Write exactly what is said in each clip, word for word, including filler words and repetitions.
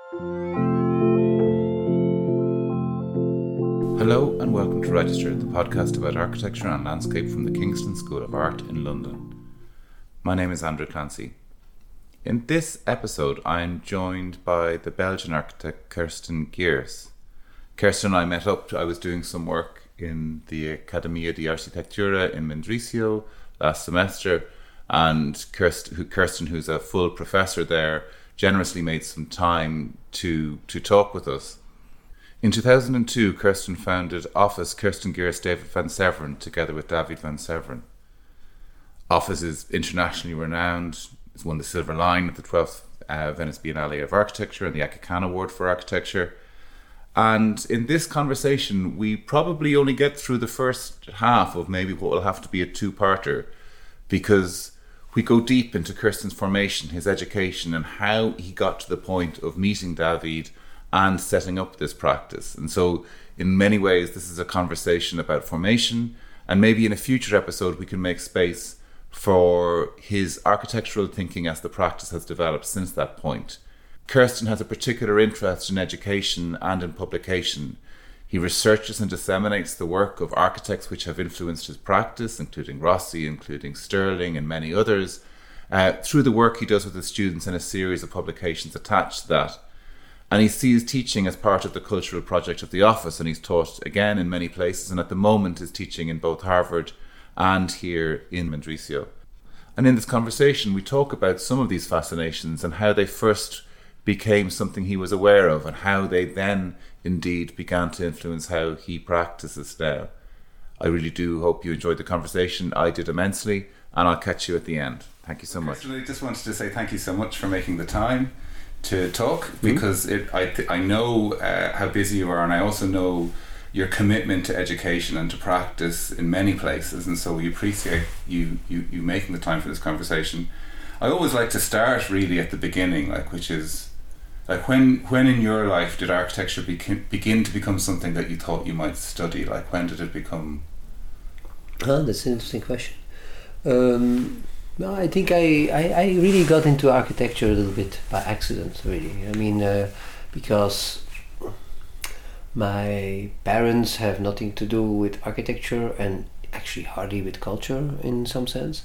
Hello and welcome to Register, the podcast about architecture and landscape from the Kingston School of Art in London. My name is Andrew Clancy. In this episode, I am joined by the Belgian architect Kirsten Geers. Kirsten and I met up. I was doing some work in the Accademia di Architettura in Mendrisio last semester, and Kirsten, who, Kirsten, who's a full professor there, generously made some time to, to talk with us. In two thousand two, Kirsten founded Office Kirsten Geers David van Severen together with David van Severen. Office is internationally renowned. It's won the Silver Lion at the twelfth uh, Venice Biennale of Architecture and the Aga Khan Award for Architecture. And in this conversation, we probably only get through the first half of maybe what will have to be a two-parter, because we go deep into Kirsten's formation, his education, and how he got to the point of meeting David and setting up this practice. And so in many ways, this is a conversation about formation, and maybe in a future episode, we can make space for his architectural thinking as the practice has developed since that point. Kirsten has a particular interest in education and in publication. He researches and disseminates the work of architects which have influenced his practice, including Rossi, including Sterling, and many others, uh, through the work he does with his students and a series of publications attached to that. And he sees teaching as part of the cultural project of the office, and he's taught again in many places, and at the moment is teaching in both Harvard and here in Mendrisio. And in this conversation, we talk about some of these fascinations and how they first became something he was aware of, and how they then indeed began to influence how he practices now. I really do hope you enjoyed the conversation. I did immensely, and I'll catch you at the end. Thank you so much. I just wanted to say thank you so much for making the time to talk, because it, I, th- I know uh, how busy you are, and I also know your commitment to education and to practice in many places, and so we appreciate you, you, you making the time for this conversation. I always like to start really at the beginning, like which is like when when in your life did architecture begin, begin to become something that you thought you might study? Like when did it become? Oh, that's an interesting question. Um, no, I think I, I, I really got into architecture a little bit by accident, really. I mean, uh, because my parents have nothing to do with architecture, and actually hardly with culture in some sense.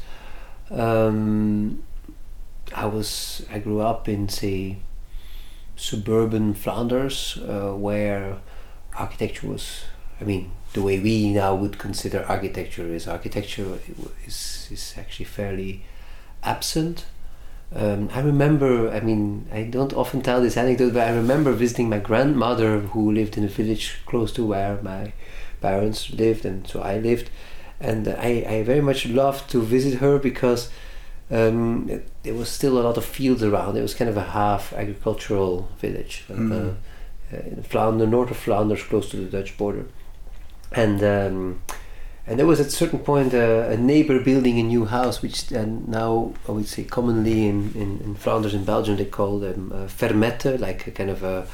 Um, I was I grew up in, say, suburban Flanders, uh, where architecture was, I mean, the way we now would consider architecture is architecture is, is actually fairly absent. Um, I remember, I mean, I don't often tell this anecdote, but I remember visiting my grandmother, who lived in a village close to where my parents lived, and so I lived. And I, I very much loved to visit her because um, it, there was still a lot of fields around. It was kind of a half agricultural village, like, mm. uh, in Flanders, north of Flanders, close to the Dutch border. And um, and there was at a certain point uh, a neighbor building a new house, which uh, now I would say commonly in, in, in Flanders in Belgium they call them uh, fermette, like a kind of a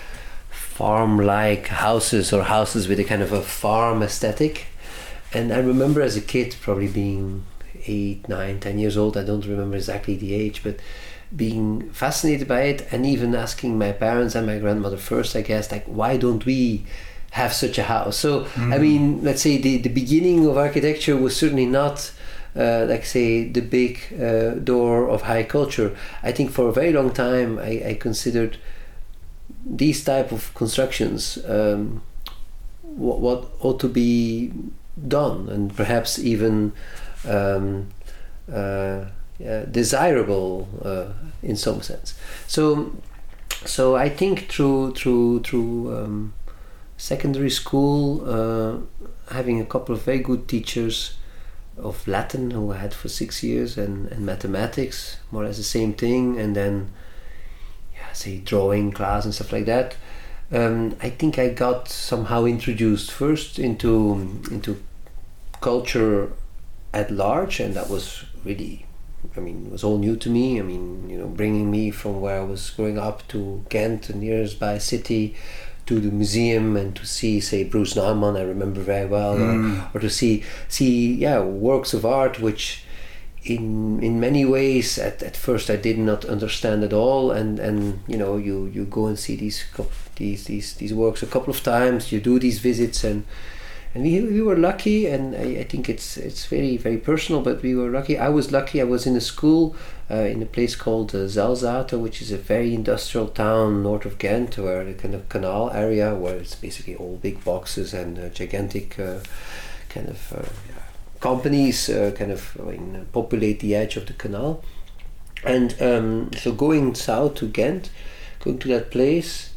farm-like houses, or houses with a kind of a farm aesthetic. And I remember as a kid, probably being eight, nine, ten years old, I don't remember exactly the age, but being fascinated by it, and even asking my parents and my grandmother first, I guess, like, why don't we have such a house? So, mm. I mean, let's say the, the beginning of architecture was certainly not, uh, like, say, the big uh, door of high culture. I think for a very long time, I, I considered these type of constructions um, what, what ought to be done, and perhaps even um, uh, uh, desirable uh, in some sense. So, so I think through through through um, secondary school, uh, having a couple of very good teachers of Latin who I had for six years, and, and mathematics, more or less the same thing, and then yeah, say drawing class and stuff like that. Um, I think I got somehow introduced first into into culture at large, and that was really, I mean, it was all new to me. I mean, you know, bringing me from where I was growing up to Ghent, the nearby city, to the museum, and to see, say, Bruce Nauman, I remember very well, mm. or, or to see see yeah works of art which in in many ways, at, at first I did not understand at all, and, and you know you, you go and see these these these these works a couple of times. You do these visits, and and we we were lucky, and I, I think it's it's very very personal, but we were lucky. I was lucky. I was in a school uh, in a place called uh, Zelzate, which is a very industrial town north of Ghent, where the kind of canal area, where it's basically all big boxes and uh, gigantic uh, kind of uh, yeah, companies uh, kind of uh, in, populate the edge of the canal. And um, so going south to Ghent, going to that place,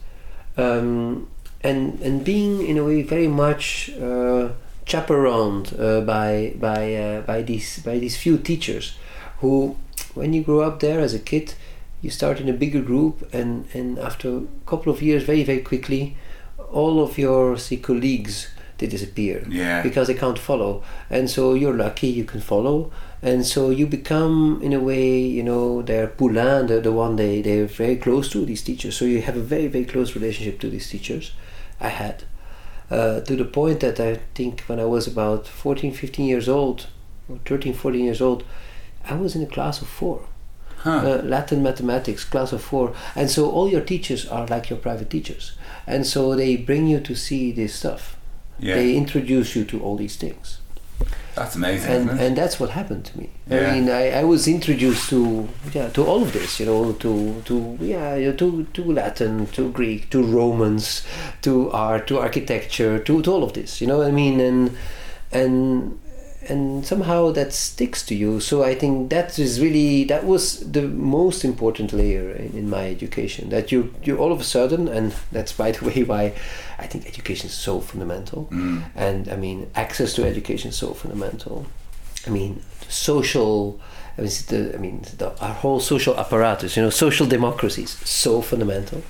um, and and being in a way very much uh, chaperoned uh, by by uh, by these by these few teachers, who, when you grow up there as a kid, you start in a bigger group, and and after a couple of years, very very quickly, all of your say, colleagues, they disappear, yeah. because they can't follow, and so you're lucky you can follow. And so you become, in a way, you know, their poulain, the, the one they, they're very close to, these teachers. So you have a very, very close relationship to these teachers. I had. Uh, to the point that I think when I was about fourteen, fifteen years old, or thirteen, fourteen years old, I was in a class of four. Huh. Uh, Latin, mathematics, class of four. And so all your teachers are like your private teachers. And so they bring you to see this stuff. Yeah. They introduce you to all these things. That's amazing, and isn't it? and that's what happened to me. Yeah. I mean, I, I was introduced to yeah to all of this, you know, to to yeah you know, to to Latin, to Greek, to Romans, to art, to architecture, to, to all of this, you know what I mean, and and and somehow that sticks to you. So I think that is really that was the most important layer in, in my education. That you you all of a sudden, and that's by the way why I think education is so fundamental. Mm. And I mean, access to education is so fundamental. I mean, social. I mean, the, I mean, the, our whole social apparatus. You know, social democracy is so fundamental.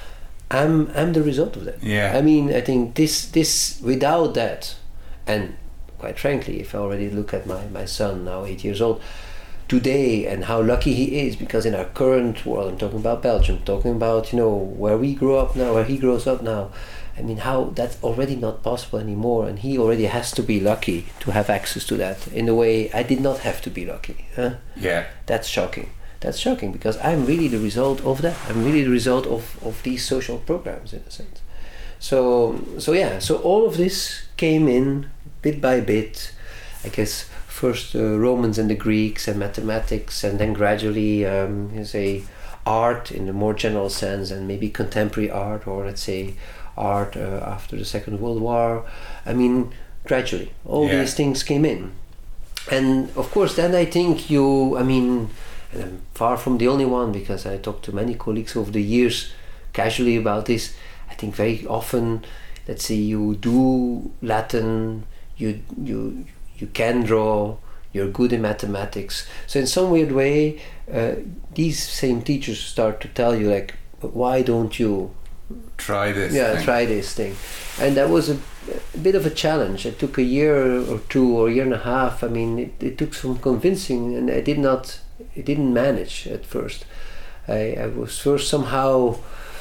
I'm I'm the result of that. Yeah. I mean, I think this this without that, and quite frankly, if I already look at my, my son, now eight years old, today, and how lucky he is, because in our current world, I'm talking about Belgium, talking about, you know, where we grew up now, where he grows up now, I mean, how that's already not possible anymore, and he already has to be lucky to have access to that, in a way I did not have to be lucky. Huh? Yeah. That's shocking. That's shocking, because I'm really the result of that. I'm really the result of, of these social programs, in a sense. So, so yeah, so all of this came in bit by bit. I guess first uh, Romans and the Greeks and mathematics, and then gradually, um, you say, art in a more general sense, and maybe contemporary art, or let's say art uh, after the Second World War. I mean, gradually, all Yeah. these things came in. And of course, then I think you, I mean, and I'm far from the only one, because I talked to many colleagues over the years casually about this. I think very often, let's say you do Latin, you you you can draw, you're good in mathematics. So in some weird way, uh, these same teachers start to tell you, like, why don't you Try this. yeah thing. try this thing? And that was a, a bit of a challenge. It took a year or two or a year and a half. I mean, it, it took some convincing, and I did not it didn't manage at first. I, I was first somehow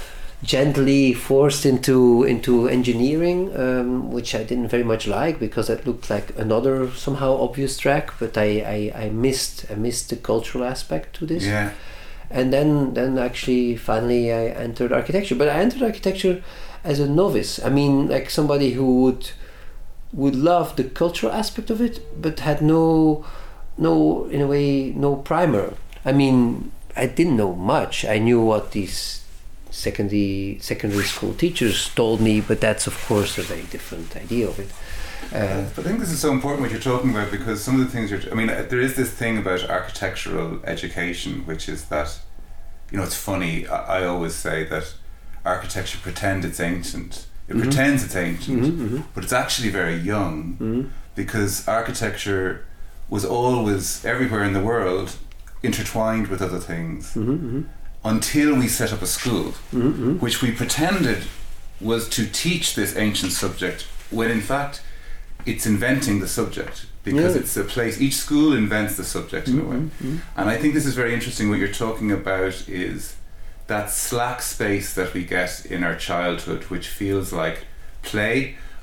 gently forced into into engineering, um, which I didn't very much like, because that looked like another somehow obvious track, but I, I, I missed I missed the cultural aspect to this. Yeah. And then then actually finally I entered architecture. But I entered architecture as a novice. I mean, like somebody who would would love the cultural aspect of it, but had no no in a way no primer. I mean, I didn't know much. I knew what these secondary secondary school teachers told me, but that's of course a very different idea of it. Uh, I think this is so important what you're talking about, because some of the things you're I mean there is this thing about architectural education, which is that, you know, it's funny, I, I always say that architecture pretends it's ancient. It mm-hmm. pretends it's ancient, mm-hmm, mm-hmm. but it's actually very young, mm-hmm. because architecture was always everywhere in the world intertwined with other things. Mm-hmm, mm-hmm. Until we set up a school, mm-hmm. which we pretended was to teach this ancient subject, when in fact it's inventing the subject, because yeah. it's a place, each school invents the subject in mm-hmm. a way. Mm-hmm. And I think this is very interesting. What you're talking about is that slack space that we get in our childhood, which feels like play,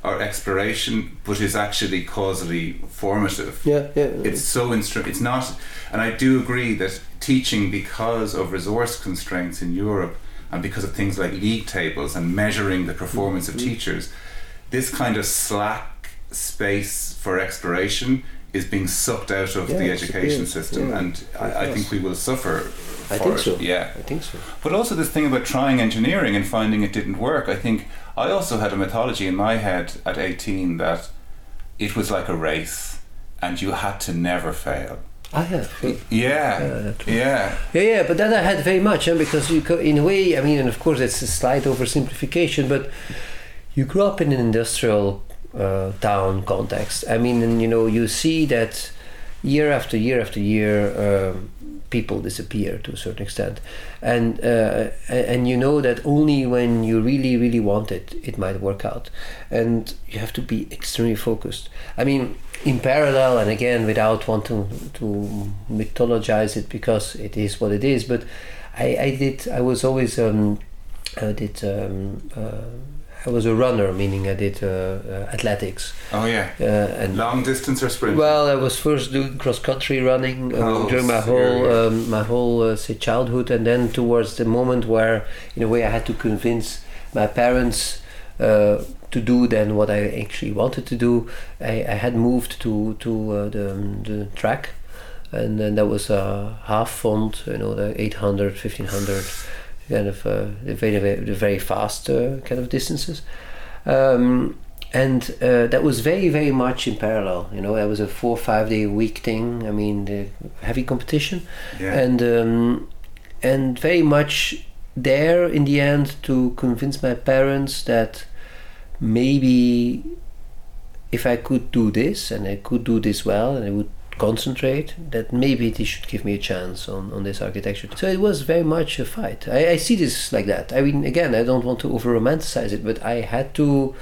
or exploration, but is actually causally formative. Yeah, yeah. It's so instru- It's not, and I do agree that teaching, because of resource constraints in Europe and because of things like league tables and measuring the performance mm-hmm. of teachers, this kind of slack space for exploration is being sucked out of yeah, the education system, yeah, and I, I think we will suffer for I think it. so. Yeah, I think so. But also this thing about trying engineering and finding it didn't work. I think I also had a mythology in my head at eighteen that it was like a race and you had to never fail. Ah, yeah, sure. Yeah, yeah, yeah, yeah, yeah. But that I had very much, eh, because you, co- in a way, I mean, and of course, it's a slight oversimplification, but you grew up in an industrial uh, town context. I mean, and you know, you see that year after year after year, um, people disappear to a certain extent, and uh, and you know that only when you really, really want it, it might work out, and you have to be extremely focused. I mean, in parallel, and again, without wanting to mythologize it, because it is what it is, but I, I did, I was always, um, I did, um, uh, I was a runner, meaning I did uh, uh, athletics. Oh yeah. Uh, and long distance or sprint? Well, I was first doing cross country running uh, oh, during my whole, um, my whole, uh, say, childhood, and then towards the moment where, in a way, I had to convince my parents uh, to do then what I actually wanted to do. I, I had moved to to uh, the, the track, and then that was a half font, you know, the eight hundred, fifteen hundred, kind of uh, the very the very fast uh, kind of distances, um, and uh, that was very very much in parallel. You know, that was a four five day a week thing. I mean, the heavy competition, yeah. and um, and very much there in the end to convince my parents that maybe if I could do this and I could do this well and I would concentrate, that maybe they should give me a chance on, on this architecture. So it was very much a fight. I, I see this like that. I mean, again, I don't want to over romanticize it, but I had to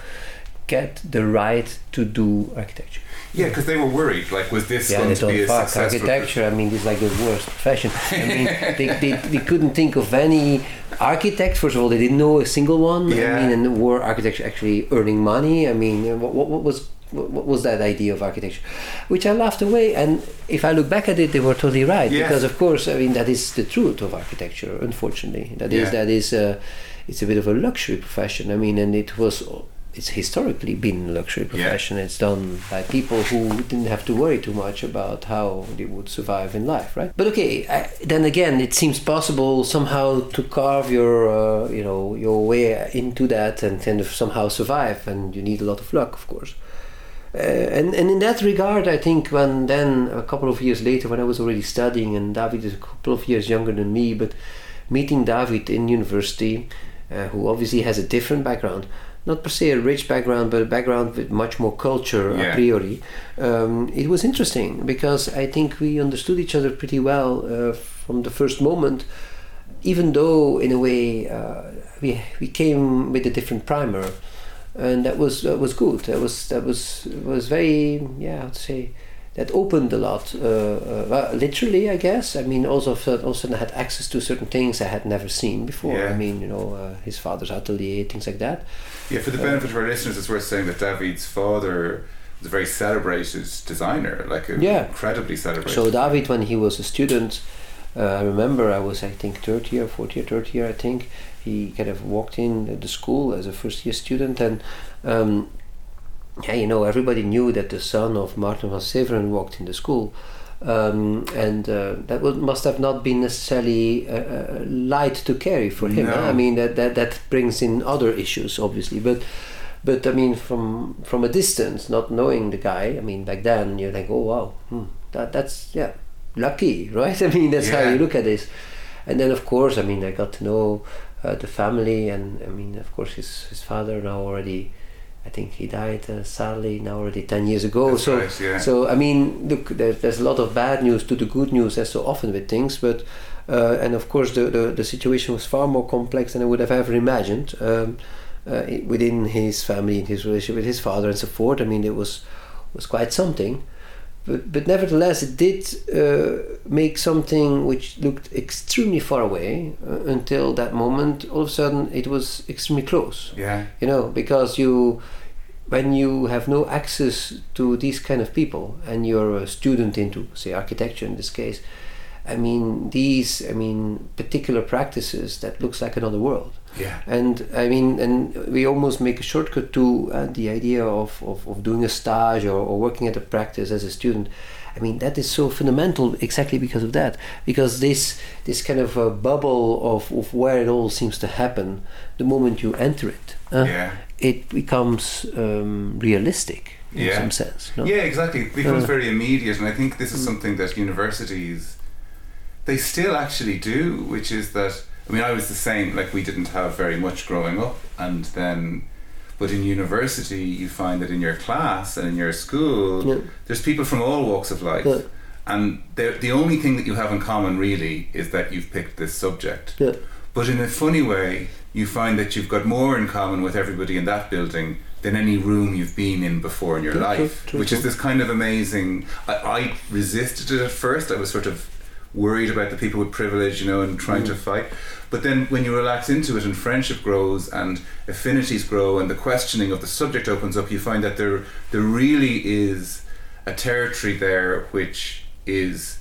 get the right to do architecture. Yeah, because they were worried. Like, was this yeah, going they to thought, be a fuck, successful... architecture, I mean, it's like the worst profession. I mean, they, they, they couldn't think of any architect. First of all, they didn't know a single one. Yeah. I mean, and were architects actually earning money? I mean, what, what, what was what was that idea of architecture? Which I laughed away. And if I look back at it, they were totally right. Yes. Because, of course, I mean, that is the truth of architecture, unfortunately. That is, Yeah. that is uh, it's a bit of a luxury profession. I mean, and it was... It's historically been a luxury profession. Yeah. It's done by people who didn't have to worry too much about how they would survive in life, right? But okay, I, then again, it seems possible somehow to carve your, uh, you know, your way into that and kind of somehow survive. And you need a lot of luck, of course. Uh, and and in that regard, I think when then a couple of years later, when I was already studying, and David is a couple of years younger than me, but meeting David in university, uh, who obviously has a different background. Not per se a rich background, but a background with much more culture yeah. a priori. Um, it was interesting because I think we understood each other pretty well uh, from the first moment, even though in a way uh, we we came with a different primer, and that was that was good. That was that was was very yeah I'd say that opened a lot. Uh, uh, well, literally, I guess. I mean, also also I had access to certain things I had never seen before. Yeah. I mean, you know, uh, his father's atelier, things like that. Yeah, for the benefit of our listeners, it's worth saying that David's father was a very celebrated designer, like a yeah. incredibly celebrated. So David, when he was a student, uh, I remember I was, I think, third year, fourth year, third year, I think, he kind of walked in the school as a first year student, and um, yeah, you know, everybody knew that the son of Martin van Severen walked in the school. Um, and uh, that would, must have not been necessarily uh, uh, light to carry for him. No. Huh? I mean, that, that that brings in other issues, obviously. But but I mean, from from a distance, not knowing the guy, I mean, back then you're like, oh wow, hmm, that that's yeah, lucky, right? I mean, that's yeah. how you look at this. And then of course, I mean, I got to know uh, the family, and I mean, of course, his his father now already. I think he died uh, sadly now already ten years ago. That's so, right, yeah. so I mean, look, there, there's a lot of bad news to the good news, as so often with things. But uh, and of course, the, the the situation was far more complex than I would have ever imagined um, uh, within his family and his relationship with his father and so forth. I mean, it was was quite something. But but nevertheless, it did uh, make something which looked extremely far away uh, until that moment. All of a sudden, it was extremely close. Yeah. You know, because you when you have no access to these kind of people and you're a student into, say, architecture in this case, I mean, these, I mean, particular practices, that looks like another world. Yeah. And I mean, and we almost make a shortcut to uh, the idea of, of, of doing a stage or, or working at a practice as a student. I mean, that is so fundamental exactly because of that. Because this this kind of a bubble of, of where it all seems to happen, the moment you enter it, uh, yeah. it becomes um, realistic in yeah. some sense. No? Yeah, exactly. It becomes Uh, very immediate, and I think this is something that universities, they still actually do, which is that, I mean, I was the same, like we didn't have very much growing up, and then, but in university you find that in your class and in your school, yeah. there's people from all walks of life, Yeah. and the only thing that you have in common really is that you've picked this subject. Yeah. But in a funny way, you find that you've got more in common with everybody in that building than any room you've been in before in your True, life, true, true, which true. is this kind of amazing. I, I resisted it at first. I was sort of worried about the people with privilege, you know, and trying Mm. to fight. But then when you relax into it and friendship grows and affinities grow and the questioning of the subject opens up, you find that there there really is a territory there which is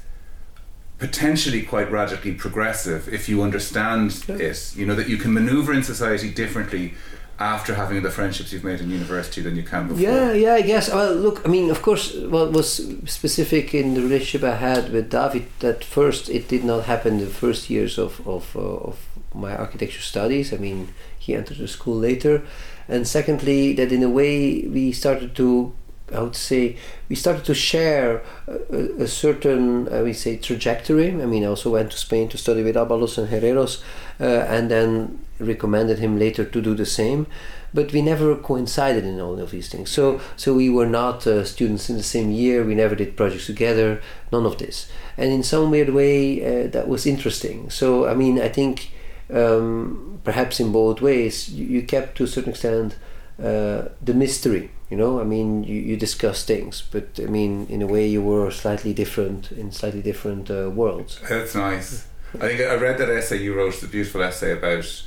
potentially quite radically progressive if you understand Yeah. it. You know, that you can maneuver in society differently after having the friendships you've made in university than you can before. Yeah, yeah, I guess. Well, look, I mean, of course, what was specific in the relationship I had with David, that first, it did not happen the first years of, of, uh, of my architecture studies. I mean, he entered the school later. And secondly, that in a way we started to, I would say, we started to share a, a certain, I would say, trajectory. I mean, I also went to Spain to study with Abalos and Herreros, uh, and then recommended him later to do the same. But we never coincided in all of these things. So, so we were not uh, students in the same year. We never did projects together. None of this. And in some weird way, uh, that was interesting. So, I mean, I think um, perhaps in both ways, you, you kept to a certain extent uh, the mystery. You know, I mean, you, you discuss things, but I mean, in a way, you were slightly different in slightly different uh, worlds. That's nice. I think I read that essay you wrote, the beautiful essay about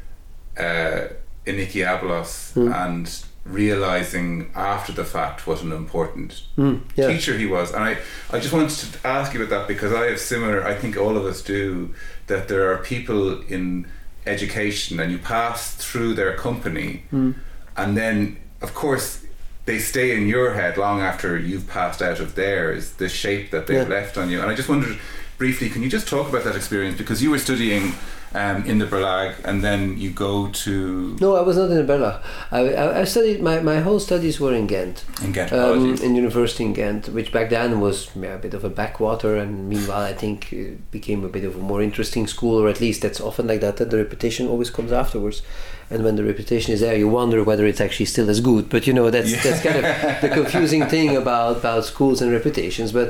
uh, Iniki Abalos Mm. and realizing after the fact what an important Mm, yeah. teacher he was. And I, I just wanted to ask you about that because I have similar, I think all of us do, that there are people in education and you pass through their company Mm. and then, of course, they stay in your head long after you've passed out of theirs, the shape that they've Yeah. left on you. And I just wondered briefly, can you just talk about that experience? Because you were studying um, in the Berlag and then you go to... No, I was not in Berlach. I, I, I studied, my, my whole studies were in Ghent. In Ghent, Um, apologies. in university in Ghent, which back then was yeah, a bit of a backwater, and meanwhile I think it became a bit of a more interesting school, or at least that's often like that, that the reputation always comes afterwards. And when the reputation is there, you wonder whether it's actually still as good. But you know, that's Yeah. that's kind of the confusing thing about, about schools and reputations. But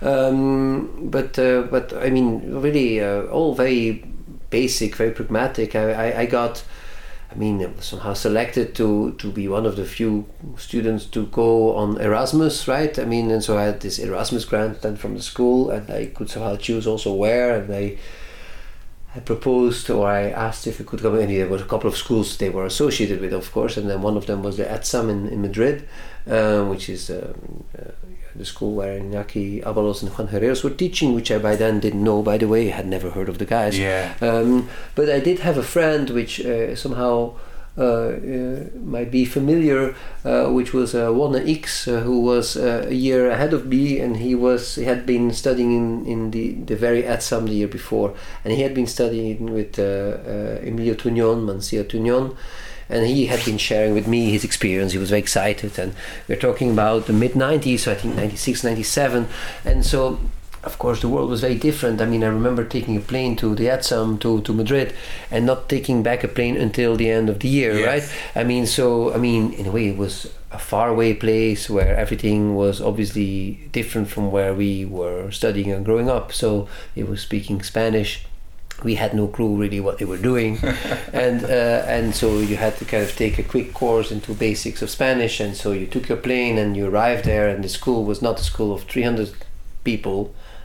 um, but uh, but I mean, really, uh, all very basic, very pragmatic. I, I, I got, I mean, I was somehow selected to to be one of the few students to go on Erasmus, right? I mean, and so I had this Erasmus grant then from the school, and I could somehow choose also where, and I. I proposed, or I asked if it could come in. There were a couple of schools they were associated with, of course, and then one of them was the ETSAM in, in Madrid, uh, which is um, uh, the school where Iñaki Abalos and Juan Herreros were teaching, which I by then didn't know, by the way, I had never heard of the guys. Yeah. Um, but I did have a friend which uh, somehow uh, uh, might be familiar, uh, which was uh, Wanne X, uh, who was uh, a year ahead of me, and he was he had been studying in, in the, the very ETSAM the year before, and he had been studying with uh, uh, Emilio Tugnon, Mancia Tugnon, and he had been sharing with me his experience. He was very excited, and we're talking about the mid nineties, so I think ninety-six, ninety-seven, and so of course the world was very different. I mean, I remember taking a plane to the ETSAM to, to Madrid and not taking back a plane until the end of the year, Yes. right? I mean, so, I mean, in a way it was a faraway place where everything was obviously different from where we were studying and growing up. So they were speaking Spanish. We had no clue really what they were doing. and uh, and so you had to kind of take a quick course into basics of Spanish, and so you took your plane and you arrived there, and the school was not a school of three hundred people.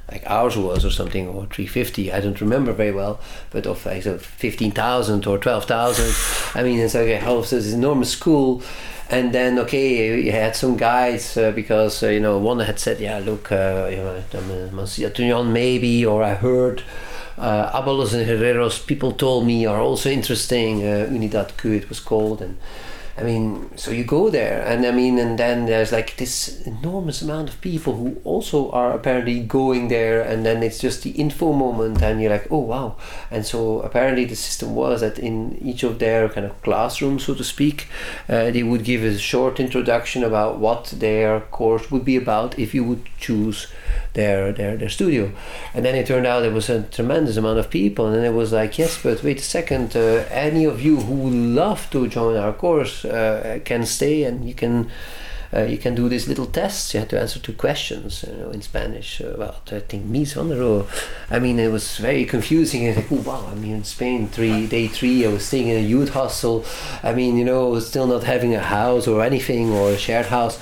like ours was or something, or three fifty, I don't remember very well, but of like so fifteen thousand or twelve thousand. I mean, it's like a whole this enormous school. And then, okay, you had some guys uh, because, uh, you know, one had said, yeah, look, uh, you know, Monsieur Tunion maybe, or I heard uh, Abalos and Herreros, people told me, are also interesting, uh, Unidad Q it was called. And I mean, so you go there, and I mean, and then there's like this enormous amount of people who also are apparently going there, and then it's just the info moment, and you're like, oh wow. And so apparently the system was that in each of their kind of classrooms, so to speak, uh, they would give a short introduction about what their course would be about if you would choose their their their studio. And then it turned out there was a tremendous amount of people, and then it was like, yes, but wait a second, uh, any of you who would love to join our course uh, can stay, and you can uh, you can do these little tests. You had to answer two questions, you know, in Spanish about, I think, Mies van der Rohe. I mean, it was very confusing. And like, oh wow, I mean, in Spain, three day three, I was staying in a youth hostel. I mean, you know, still not having a house or anything, or a shared house.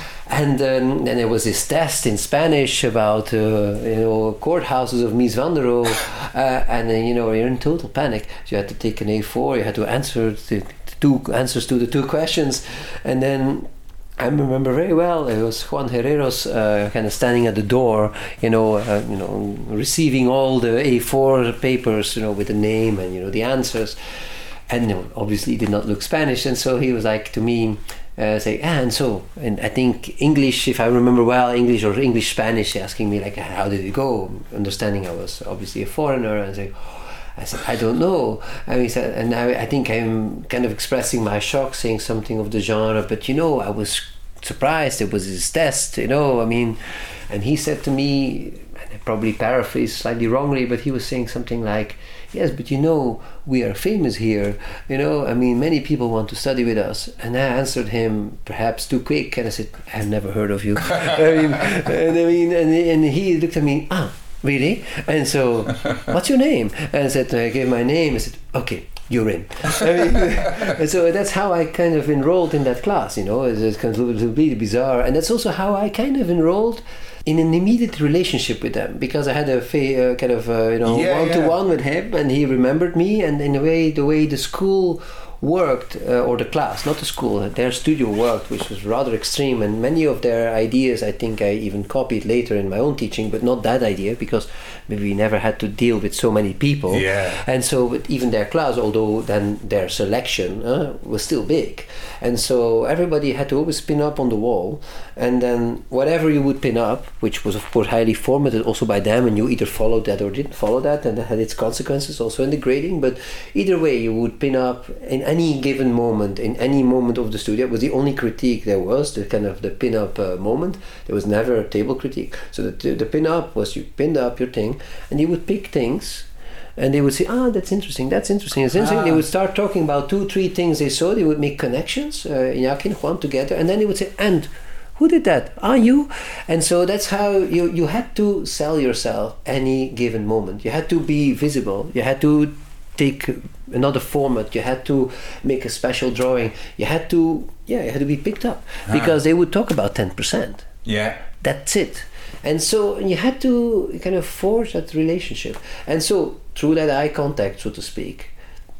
And um, then there was this test in Spanish about uh, you know, courthouses of Mies van der Rohe, uh, and then, you know, you're in total panic. So you had to take an A four, you had to answer the, the two answers to the two questions, and then I remember very well it was Juan Herreros uh, kind of standing at the door, you know, uh, you know, receiving all the A four papers, you know, with the name and, you know, the answers, and, you know, obviously he did not look Spanish, and so he was like to me. Uh, say, ah, and so, and I think English, if I remember well, English or English Spanish, asking me like, how did it go? Understanding I was obviously a foreigner, and I say, I said, I don't know. And he said, and I, I think I'm kind of expressing my shock, saying something of the genre, but you know, I was surprised. It was his test, you know. I mean, and he said to me, and I probably paraphrased slightly wrongly, but he was saying something like, yes, but you know, we are famous here, you know, I mean, many people want to study with us. And I answered him perhaps too quick, and I said, I've never heard of you. I mean, and I mean, and, and he looked at me, ah, really? And so, what's your name? And I said, I gave my name. I said, okay, you're in. I mean, and so that's how I kind of enrolled in that class, you know. It's kind of really bizarre. And that's also how I kind of enrolled in an immediate relationship with them, because I had a fa- uh, kind of uh, you know yeah, one-to-one yeah. with him, and he remembered me, and in a way the way the school worked, uh, or the class, not the school, their studio worked, which was rather extreme, and many of their ideas I think I even copied later in my own teaching, but not that idea, because maybe we never had to deal with so many people, yeah. and so even their class, although then their selection uh, was still big, and so everybody had to always pin up on the wall, and then whatever you would pin up, which was of course highly formatted also by them, and you either followed that or didn't follow that, and that had its consequences also in the grading, but either way you would pin up in any given moment, in any moment of the studio. It was the only critique there was, the kind of the pin-up uh, moment. There was never a table critique. So the, the pin-up was you pinned up your thing, and you would pick things, and they would say, ah, that's interesting, that's interesting, that's interesting. Ah. They would start talking about two, three things they saw. They would make connections, uh, Iñaki and Juan together, and then they would say, and who did that? Are you? And so that's how you, you had to sell yourself any given moment. You had to be visible. You had to take another format, you had to make a special drawing, you had to yeah you had to be picked up, ah. because they would talk about ten percent. Yeah, that's it. And so you had to kind of forge that relationship, and so through that eye contact, so to speak,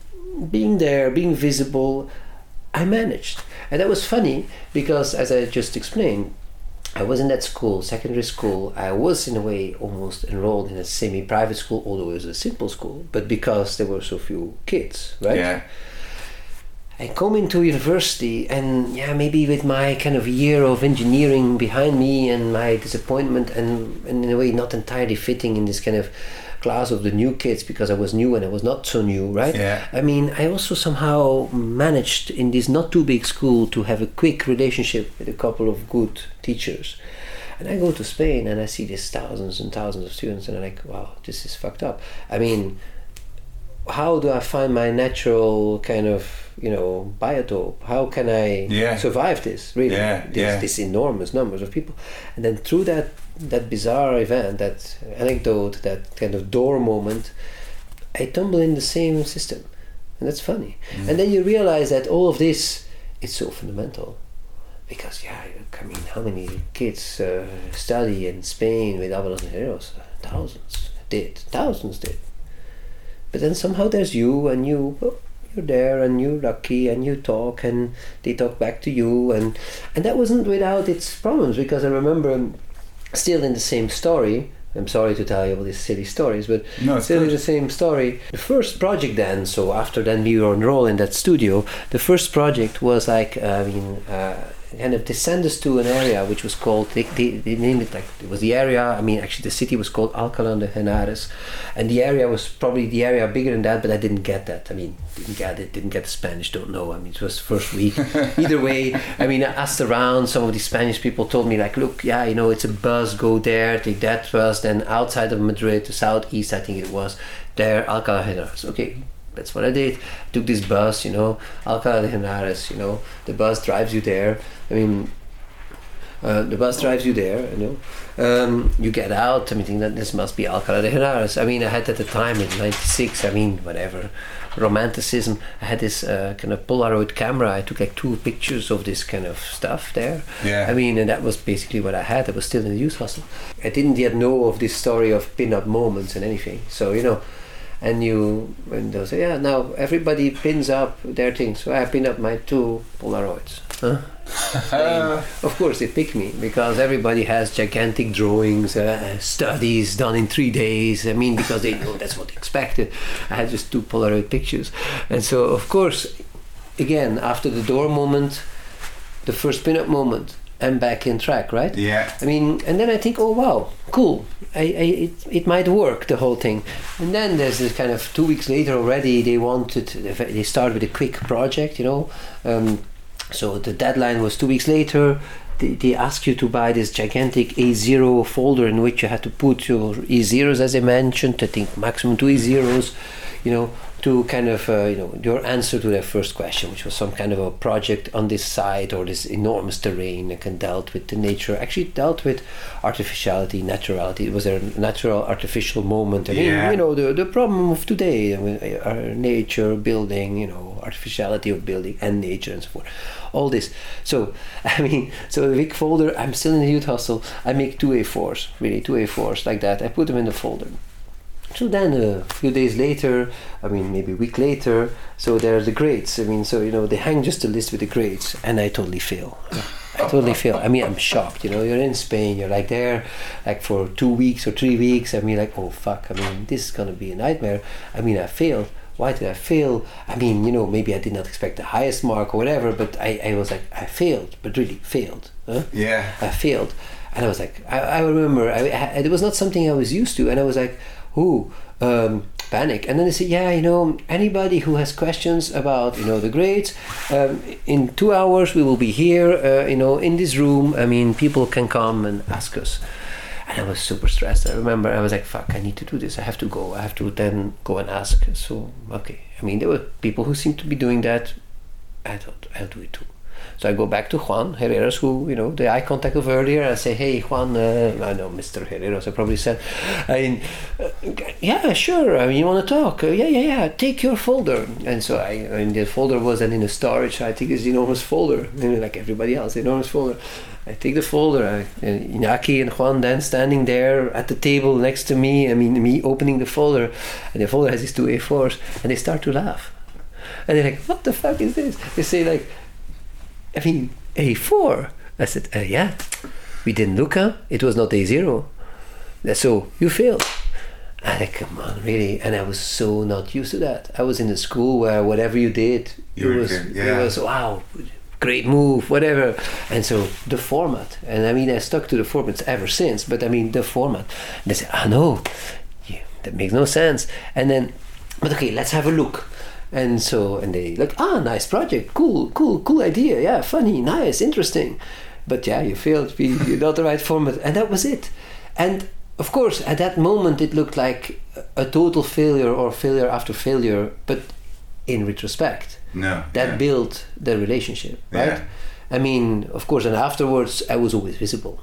being there, being visible, I managed. And that was funny, because as I just explained, I was in that school, secondary school. I was in a way almost enrolled in a semi-private school, although it was a simple school, but because there were so few kids, right? Yeah. I come into university, and yeah, maybe with my kind of year of engineering behind me and my disappointment, and, and in a way not entirely fitting in this kind of class of the new kids, because I was new and I was not so new, right? Yeah. I mean, I also somehow managed in this not too big school to have a quick relationship with a couple of good teachers. And I go to Spain and I see these thousands and thousands of students, and I'm like, wow, this is fucked up. I mean, how do I find my natural kind of, you know, biotope? How can I yeah. survive this, really? Yeah, this, yeah. this enormous numbers of people. And then through that that bizarre event, that anecdote, that kind of door moment, I tumble in the same system. And that's funny. Mm. And then you realize that all of this is so fundamental. Because, yeah, I mean, how many kids uh, study in Spain with Abalos and Herreros? thousands did, thousands did. But then somehow there's you, and you, oh, you're there, and you're lucky, and you talk, and they talk back to you, and and that wasn't without its problems, because I remember still in the same story. I'm sorry to tell you all these silly stories, but no, still good. in the same story. The first project then, so after then we were on roll in that studio, the first project was like, uh, I mean, uh, kind of descend us to an area which was called, they, they, they named it like, it was the area, I mean, actually the city was called Alcalá de Henares, and the area was probably the area bigger than that, but I didn't get that. I mean, didn't get it, didn't get the Spanish, don't know. I mean, it was the first week. Either way, I mean, I asked around, some of the Spanish people told me like, look, yeah, you know, it's a bus, go there, take that bus, then outside of Madrid, to southeast, I think it was, there, Alcalá de Henares. Okay. That's what I did. I took this bus, you know, Alcalá de Henares, you know, the bus drives you there. I mean, uh, the bus drives you there, you know. Um, you get out, I mean, think that this must be Alcalá de Henares. I mean, I had at the time in ninety-six, I mean, whatever, romanticism. I had this uh, kind of Polaroid camera. I took like two pictures of this kind of stuff there. Yeah. I mean, and that was basically what I had. I was still in the youth hostel. I didn't yet know of this story of pin-up moments and anything. So, you know, and you and they'll say, yeah, now everybody pins up their things. So I pin up my two Polaroids. Huh? I mean, of course they pick me because everybody has gigantic drawings, uh, studies done in three days. I mean, because they know that's what they expected. I had just two Polaroid pictures, and so of course, again after the door moment, the first pin-up moment, I'm back in track, right? Yeah. I mean, and then I think, oh wow, cool. I, I it, it might work, the whole thing. And then there's this kind of two weeks later already. They wanted they started with a quick project, you know. Um, so the deadline was two weeks later. They, they asked you to buy this gigantic A zero folder in which you had to put your E zeros, as I mentioned. I think maximum two E zeros, you know, to kind of, uh, you know, your answer to their first question, which was some kind of a project on this site or this enormous terrain that can dealt with the nature, actually dealt with artificiality, naturality. It was a natural artificial moment. I mean, yeah. you know, the, the problem of today, I mean, our nature, building, you know, artificiality of building and nature and so forth. All this. So, I mean, so the big folder, I'm still in the youth hostel. I make two A fours, really, two A fours like that. I put them in the folder. So then a few days later, I mean maybe a week later, so there are the grades. I mean, so, you know, they hang just a list with the grades and I totally fail. I totally fail. I mean, I'm shocked, you know, you're in Spain, you're like there like for two weeks or three weeks. I mean, like, oh fuck, I mean, this is going to be a nightmare. I mean, I failed. Why did I fail? I mean, you know, maybe I did not expect the highest mark or whatever, but I, I was like, I failed, but really failed. Huh? Yeah. I failed. And I was like, I, I remember, I, I, it was not something I was used to. And I was like, ooh, um, panic. And then they say, yeah, you know, anybody who has questions about, you know, the grades, um, in two hours we will be here, uh, you know, in this room. I mean, people can come and ask us. And I was super stressed. I remember I was like, fuck, I need to do this. I have to go. I have to then go and ask. So, okay. I mean, there were people who seemed to be doing that. I thought, I'll do it too. So I go back to Juan Herreros, who, you know, the eye contact of earlier. I say, hey, Juan, uh, I know Mister Herreros, I probably said, I mean, uh, yeah, sure, I mean, you want to talk? Uh, yeah, yeah, yeah, take your folder. And so I, I mean, the folder was then in a storage. I take this enormous folder, you know, like everybody else, enormous folder. I take the folder, I, and Iñaki and Juan then standing there at the table next to me, I mean, me opening the folder, and the folder has these two A fours, and they start to laugh. And they're like, what the fuck is this? They say like, I mean, A four. I said, uh, yeah, we didn't look up. It was not A zero. So you failed. I like, come on, really? And I was so not used to that. I was in a school where whatever you did, you it was, yeah. it was, wow, great move, whatever. And so the format, and I mean, I stuck to the format ever since, but I mean, the format. And they said, ah, no, yeah, that makes no sense. And then, but okay, let's have a look. And so, and they like, ah, nice project, cool, cool, cool idea, yeah, funny, nice, interesting. But yeah, you failed, you're not the right format. And that was it. And of course, at that moment, it looked like a total failure or failure after failure. But in retrospect, no, that yeah. built the relationship, right? Yeah. I mean, of course, and afterwards, I was always visible.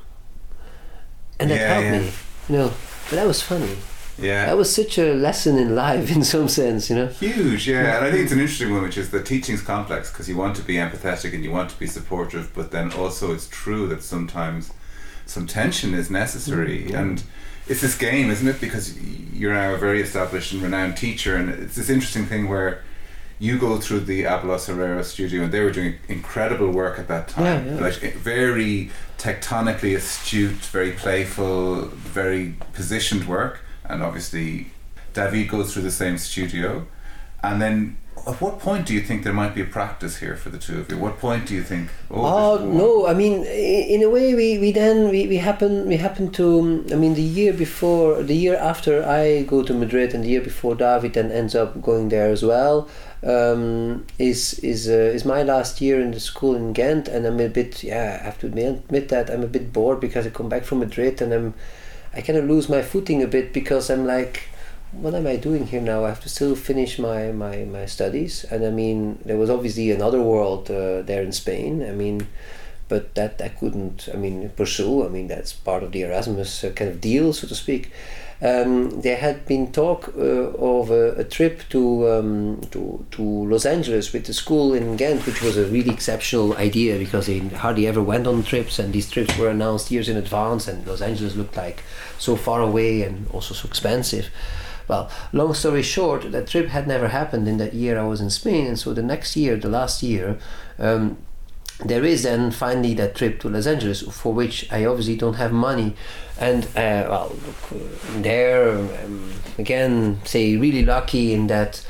And that yeah, helped yeah. me, you know, but that was funny. Yeah, that was such a lesson in life in some sense, you know. Huge, yeah. And I think it's an interesting one, which is that teaching's complex because you want to be empathetic and you want to be supportive, but then also it's true that sometimes some tension is necessary. Mm-hmm. And it's this game, isn't it? Because you're now a very established and renowned teacher, and it's this interesting thing where you go through the Abelos Herrera studio, and they were doing incredible work at that time. Yeah, yeah. Like very tectonically astute, very playful, very positioned work. And obviously David goes through the same studio. And then at what point do you think there might be a practice here for the two of you? What point do you think? Oh, oh no, I mean, i- in a way, we, we then we, we happen we happen to. um, I mean, the year before, the year after I go to Madrid, and the year before David then ends up going there as well. Um, is is uh, is my last year in the school in Ghent, and I'm a bit yeah. I have to admit, admit that I'm a bit bored because I come back from Madrid and I'm I kind of lose my footing a bit because I'm like, what am I doing here now? I have to still finish my, my, my studies. And I mean, there was obviously another world uh, there in Spain. I mean, but that I couldn't, I mean, pursue. I mean, that's part of the Erasmus uh, kind of deal, so to speak. Um, there had been talk uh, of a, a trip to, um, to to Los Angeles with the school in Ghent, which was a really exceptional idea because they hardly ever went on trips, and these trips were announced years in advance, and Los Angeles looked like so far away and also so expensive. Well, long story short, that trip had never happened in that year I was in Spain, and so the next year, the last year, um, there is then finally that trip to Los Angeles, for which I obviously don't have money. And uh, well, look, uh, there um, again, say really lucky in that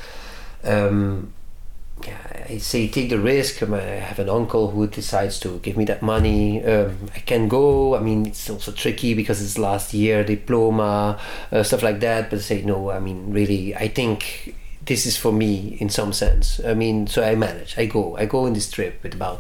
um, yeah, I say take the risk. Um, I have an uncle who decides to give me that money. Um, I can go. I mean, it's also tricky because it's last year diploma, uh, stuff like that. But I say no. I mean, really, I think this is for me in some sense. I mean, so I manage. I go. I go on this trip with about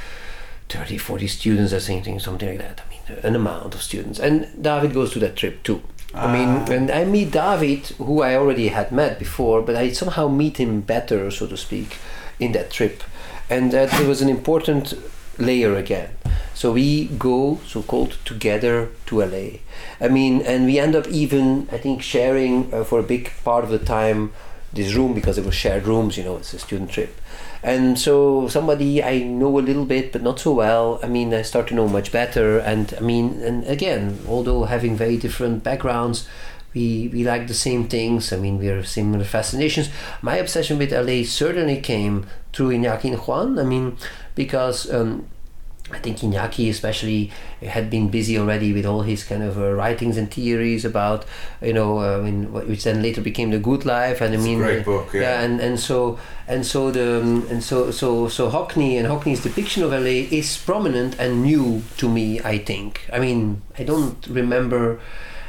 thirty, forty students or something, something like that. I mean, an amount of students. And David goes to that trip too. I mean, and I meet David, who I already had met before, but I somehow meet him better, so to speak, in that trip. And that it was an important layer again. So we go, so-called, together to L A. I mean, and we end up even, I think, sharing uh, for a big part of the time this room, because it was shared rooms, you know, it's a student trip. And so somebody I know a little bit, but not so well. I mean, I start to know much better. And I mean, and again, although having very different backgrounds, we, we like the same things. I mean, we have similar fascinations. My obsession with L A certainly came through Iñaki and Juan. I mean, because um, I think Iñaki especially had been busy already with all his kind of uh, writings and theories about, you know, uh, I mean, which then later became The Good Life. And I it's mean, a great book, yeah. yeah, and and so and so the um, and so so so Hockney and Hockney's depiction of L A is prominent and new to me. I think. I mean, I don't remember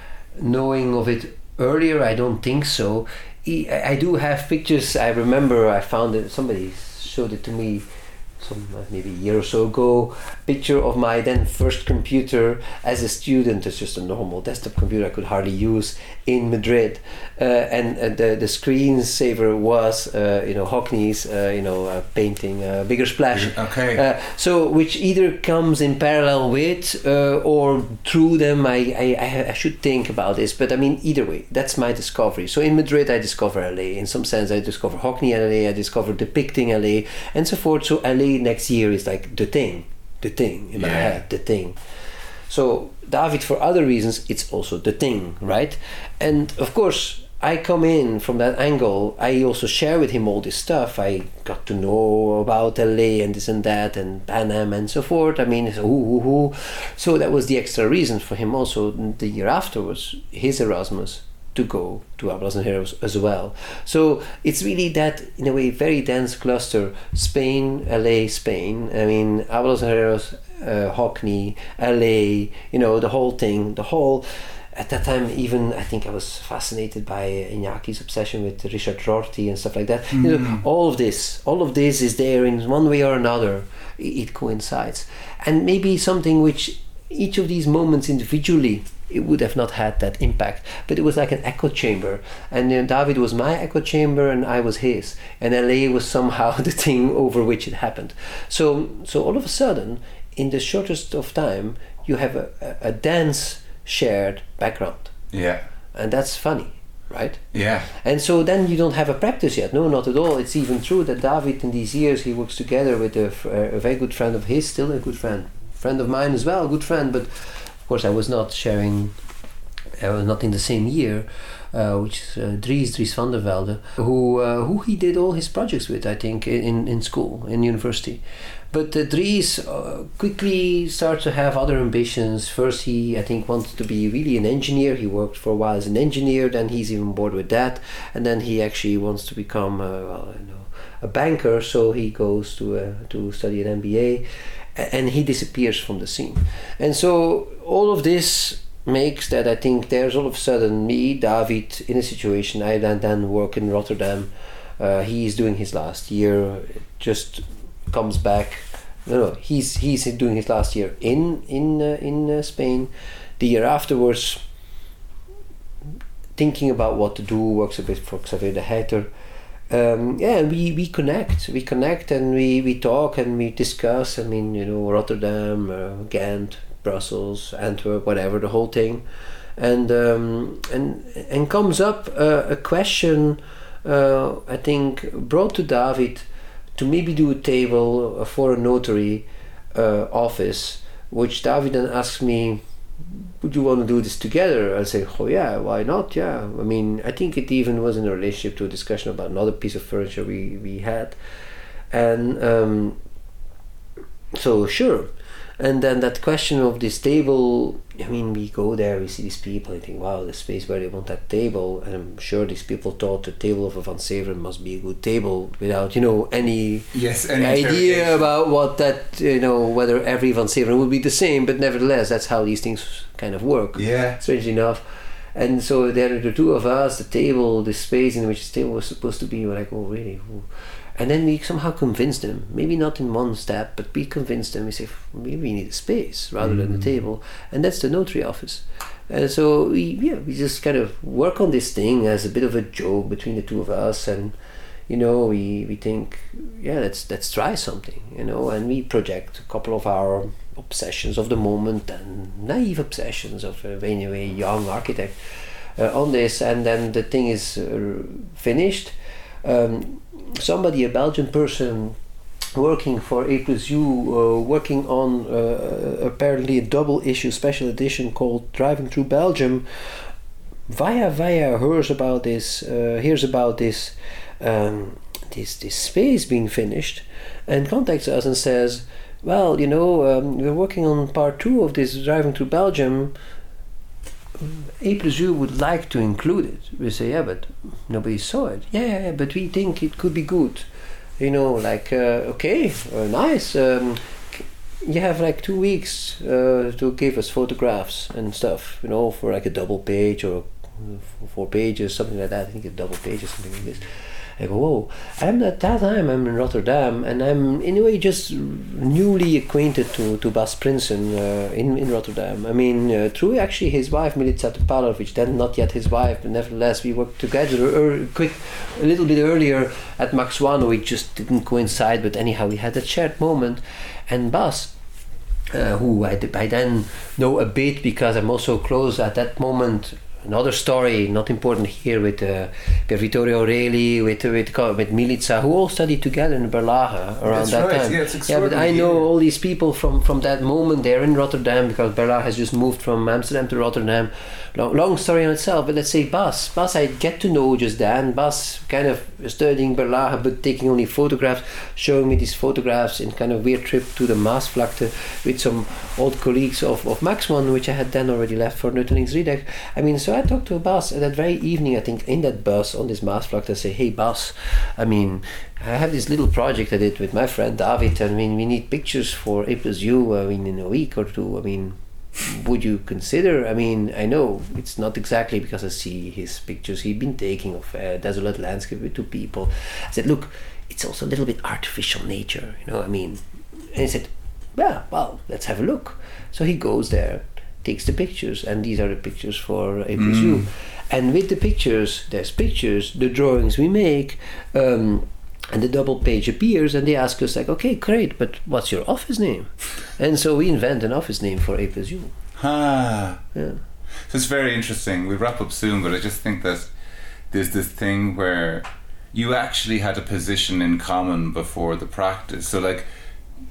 knowing of it earlier. I don't think so. I, I do have pictures. I remember I found it. Somebody showed it to me some uh, maybe a year or so ago, picture of my then first computer as a student. It's just a normal desktop computer I could hardly use in Madrid, uh, and uh, the the screensaver was uh, you know Hockney's uh, you know uh, painting uh, Bigger Splash. Okay. Uh, so which either comes in parallel with uh, or through them. I, I I should think about this, but I mean either way, that's my discovery. So in Madrid I discover L A. In some sense I discover Hockney L A. I discover depicting L A and so forth. So L A next year is like the thing, the thing in my Yeah. head, the thing. So David, for other reasons, it's also the thing, right? And of course, I come in from that angle. I also share with him all this stuff. I got to know about L A and this and that and Pan Am and so forth. I mean, so, ooh, ooh, ooh. So that was the extra reason for him also the year afterwards, his Erasmus, to go to Abelos and Heroes as well. So it's really that, in a way, very dense cluster. Spain, L A, Spain. I mean, Abelos and Heroes, uh, Hockney, L A, you know, the whole thing, the whole... At that time, even, I think I was fascinated by Iñaki's obsession with Richard Rorty and stuff like that. Mm. You know, all of this, all of this is there in one way or another. It coincides. And maybe something which each of these moments individually, it would have not had that impact, but it was like an echo chamber, and uh, David was my echo chamber and I was his, and L A was somehow the thing over which it happened. So so all of a sudden, in the shortest of time, you have a, a, a dense shared background. Yeah. And that's funny, right? Yeah. And so then you don't have a practice yet. No, not at all. It's even true that David in these years, he works together with a, a very good friend of his, still a good friend, friend of mine as well, a good friend, but Of course, I was not sharing, I was not in the same year, uh, which is uh, Dries, Dries van der Velde, who uh, who he did all his projects with, I think, in, in school, in university. But uh, Dries uh, quickly started to have other ambitions. First, he, I think, wanted to be really an engineer. He worked for a while as an engineer, then he's even bored with that. And then he actually wants to become, uh, well, I know, a banker, so he goes to uh, to study an M B A, and he disappears from the scene. And so all of this makes that I think there's all of a sudden me, David, in a situation. I then, then work in Rotterdam. Uh, he's doing his last year, just comes back. No, no, he's he's doing his last year in in uh, in uh, Spain. The year afterwards, thinking about what to do, works a bit for Xavier de Heiter. Um, yeah, and we, we connect, we connect, and we, we talk and we discuss. I mean, you know, Rotterdam, uh, Ghent, Brussels, Antwerp, whatever, the whole thing, and um, and and comes up uh, a question. Uh, I think brought to David to maybe do a table for a notary uh, office, which David then asks me, would you want to do this together? I say, oh yeah, why not? Yeah, I mean, I think it even was in a relationship to a discussion about another piece of furniture we, we had. And um, so sure. And then that question of this table, I mean, we go there, we see these people, and think, wow, the space where they want that table. And I'm sure these people thought the table of a Van Severen must be a good table without, you know, any, yes, any idea about what that, you know, whether every Van Severen would be the same. But nevertheless, that's how these things kind of work. Yeah. Strangely enough. And so there are the two of us, the table, the space in which the table was supposed to be. We're like, oh, really? Ooh. And then we somehow convinced them, maybe not in one step, but we convinced them. We say, maybe we need a space rather mm. than a table, and that's the notary office. And so we, yeah, we just kind of work on this thing as a bit of a joke between the two of us, and you know, we we think, yeah, let's let's try something, you know, and we project a couple of our obsessions of the moment and naive obsessions of a very, very young architect uh, on this, and then the thing is uh, finished. Um, somebody, a Belgian person working for A plus U, uh, working on uh, apparently a double issue special edition called Driving Through Belgium, via via hears about this, uh, hears about this, um, this this space being finished, and contacts us and says, well, you know, um, we're working on part two of this Driving Through Belgium. A plus U would like to include it. We say, yeah, but nobody saw it. Yeah, yeah, yeah, but we think it could be good. You know, like, uh, okay, uh, nice. Um, you have like two weeks uh, to give us photographs and stuff, you know, for like a double page or four pages, something like that. I think a double page or something like this. I go, whoa, I'm at that time I'm in Rotterdam, and I'm in a way just newly acquainted to, to Bas Prinsen uh, in, in Rotterdam. I mean, uh, through actually his wife, Milica Topalovic, then not yet his wife, but nevertheless we worked together er, quick, a little bit earlier at Max Wano. It just didn't coincide, but anyhow, we had that shared moment. And Bas, uh, who I, I then know a bit because I'm also close at that moment. Another story, not important here, with uh, Pier Vittorio Aureli, with with with Milica, who all studied together in Berlage around That's that right. time. Yeah, it's yeah, but I know all these people from, from that moment there in Rotterdam, because Berlage has just moved from Amsterdam to Rotterdam. Long, long story on itself, but let's say Bas. Bas I get to know just then. Bas kind of studying Berlage, but taking only photographs, showing me these photographs in kind of weird trip to the Maasvlakte with some old colleagues of, of Maxman, which I had then already left for Nuttelingsriedek. I mean, so I talked to Bas that very evening, I think, in that bus on this Maasvlakte. I say, hey Bas, I mean, I have this little project I did with my friend David, and I mean, we need pictures for A plus U, I mean, in a week or two. I mean, would you consider? I mean, I know it's not exactly because I see his pictures he'd been taking of uh, desolate landscape with two people. I said, look, it's also a little bit artificial nature, you know, I mean. And he said, yeah, well, let's have a look. So he goes there, takes the pictures, and these are the pictures for A plus U. Mm. And with the pictures, there's pictures, the drawings we make, um, and the double page appears, and they ask us like, okay, great, but what's your office name? And so we invent an office name for A plus U. Ah. Yeah. So it's very interesting. We'll wrap up soon, but I just think that there's this thing where you actually had a position in common before the practice. So like,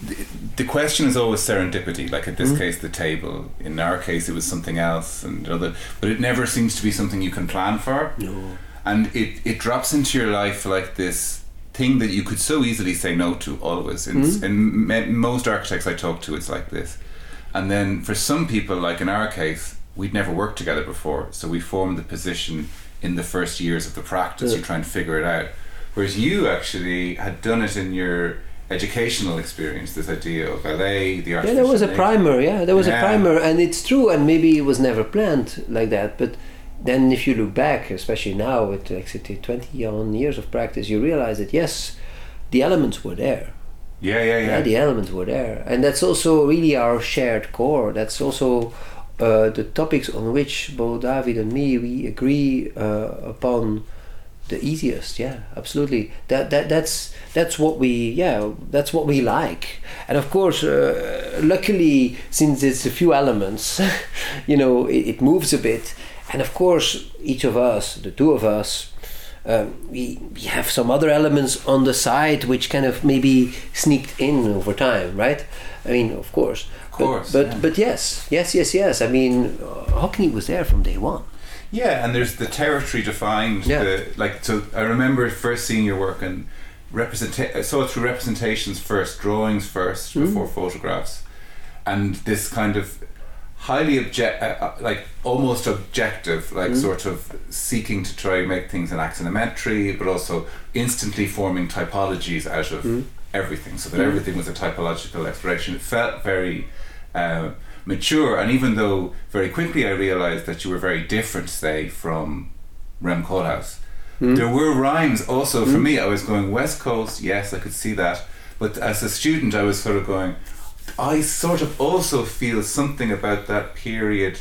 the, the question is always serendipity. Like in this Mm. case, the table. In our case, it was something else, and other. But it never seems to be something you can plan for. No. And it, it drops into your life like this thing that you could so easily say no to always. And, Mm. and me, most architects I talk to, it's like this. And then for some people, like in our case, we'd never worked together before, so we formed the position in the first years of the practice. Yeah. You try and figure it out. Whereas you actually had done it in your educational experience, this idea of L A, the Yeah, artificial there was a nature. primer. Yeah, there was Yeah. a primer, and it's true. And maybe it was never planned like that. But then, if you look back, especially now with like say, twenty on years of practice, you realize that yes, the elements were there. Yeah, yeah, yeah. Yeah, the elements were there, and that's also really our shared core. That's also uh, the topics on which both David and me we agree uh, upon the easiest. Yeah, absolutely. That that that's that's what we yeah that's what we like. And of course, uh, luckily, since it's a few elements, you know, it, it moves a bit. And of course, each of us, the two of us. Um, we, we have some other elements on the side which kind of maybe sneaked in over time, right? I mean, of course. Of course. But but, yeah. but yes, yes, yes, yes. I mean, uh, Hockney was there from day one. Yeah, and there's the territory defined. Yeah. The, like, so I remember first seeing your work and represent. I saw it through representations first, drawings first, Mm. before photographs, and this kind of highly object, uh, like almost objective, like Mm. sort of seeking to try and make things in axonometry, but also instantly forming typologies out of Mm. everything, so that Mm. everything was a typological exploration. It felt very uh, mature, and even though very quickly I realised that you were very different, say, from Rem Koolhaas, Mm. there were rhymes also for Mm. me. I was going West Coast, yes, I could see that, but as a student I was sort of going, I sort of also feel something about that period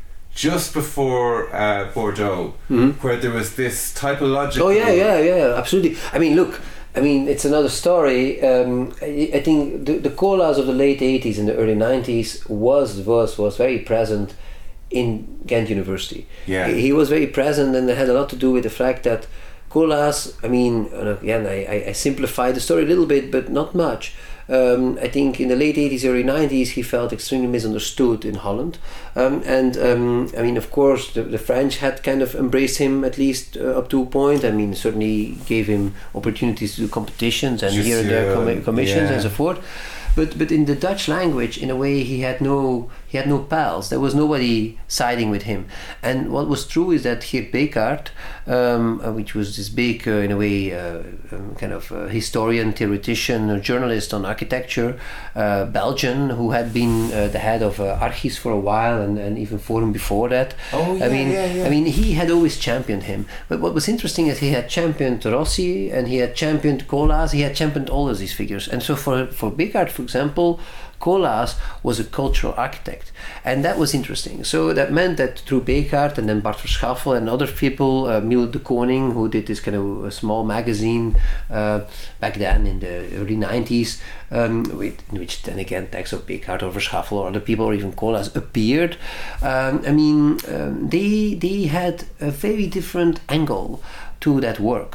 just before uh, Bordeaux, Mhm. where there was this typological. Oh yeah, yeah, yeah, absolutely. I mean, look, I mean, it's another story. Um, I, I think the, the Koolhaas of the late eighties and the early nineties was was was very present in Ghent University. Yeah. He, he was very present, and it had a lot to do with the fact that Koolhaas, I mean, and again, I, I, I simplified the story a little bit, but not much. Um, I think in the late eighties, early nineties, he felt extremely misunderstood in Holland. Um, and um, I mean, of course, the, the French had kind of embraced him, at least uh, up to a point. I mean, certainly gave him opportunities to do competitions and Just, here and there uh, commi- commissions yeah. and so forth. But but in the Dutch language, in a way, he had no he had no pals. There was nobody siding with him. And what was true is that Geert Bekaert, um, uh, which was this big, uh, in a way, uh, um, kind of uh, historian, theoretician, uh, journalist on architecture, uh, Belgian, who had been uh, the head of uh, Archis for a while, and, and even Forum before that. Oh, yeah, I mean, yeah, yeah. I mean, he had always championed him. But what was interesting is he had championed Rossi, and he had championed Koolhaas. He had championed all of these figures. And so for for Bekaert, for example, Koolhaas was a cultural architect, and that was interesting. So that meant that through Bekaert and then Bart Verschaffel and other people, uh, Miel de Koning, who did this kind of a small magazine uh, back then in the early nineties, um, with, in which then again texts of Bekaert or Verschaffel or other people or even Koolhaas appeared. Um, I mean, um, they they had a very different angle to that work,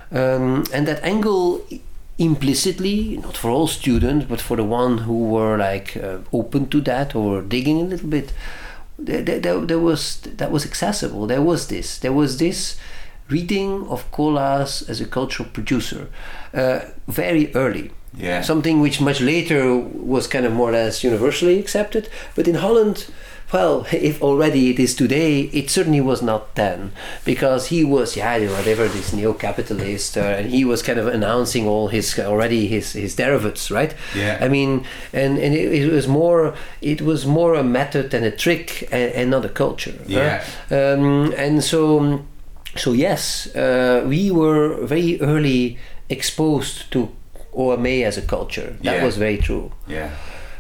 um, and that angle implicitly, not for all students, but for the one who were like uh, open to that or digging a little bit, there, there, there was that was accessible. There was this, there was this reading of Koolhaas as a cultural producer, uh, very early. Yeah. Something which much later was kind of more or less universally accepted, but in Holland, well, if already it is today, it certainly was not then, because he was, yeah, whatever, this neo-capitalist, uh, and he was kind of announcing all his already his his derivatives, right? Yeah. I mean, and and it, it was more it was more a method and a trick, and, and not a culture. Yeah. Huh? Um, and so, so yes, uh, we were very early exposed to O M A as a culture. That Yeah. was very true. Yeah.